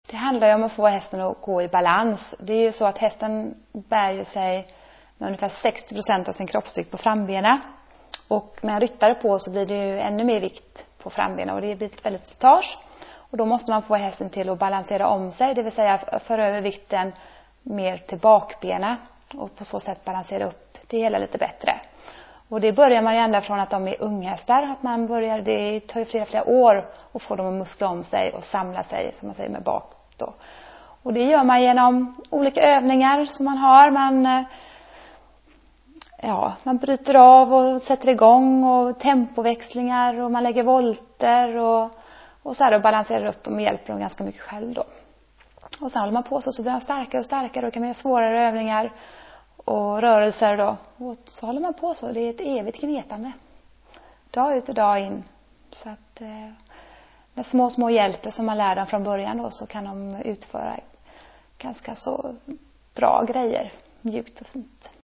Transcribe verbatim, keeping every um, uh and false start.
Det handlar ju om att få hästen att gå i balans. Det är ju så att hästen bär ju sig med ungefär sextio procent av sin kroppsvikt på frambenen. Och med en ryttare på så blir det ju ännu mer vikt på frambenen och det blir ett väldigt slitage. Och då måste man få hästen till att balansera om sig, det vill säga föra över vikten mer till bakbenen och på så sätt balansera upp det hela lite bättre. Och det börjar man ju ända från att de är unghästar, att man börjar, det tar ju flera flera år att få dem att muskla om sig och samla sig, som man säger, med bak då. Och det gör man genom olika övningar som man har. Man, ja, man bryter av och sätter igång och tempoväxlingar och man lägger volter och, och så här och balanserar upp dem och hjälper dem ganska mycket själv då. Och sen håller man på så, så blir de starkare och starkare och kan man göra svårare övningar och rörelser då. Och så håller man på så. Det är ett evigt gnetande. Dag ut och dag in. Så att eh, med små, små hjälper som man lär dem från början då, så kan de utföra ganska så bra grejer. Mjukt och fint.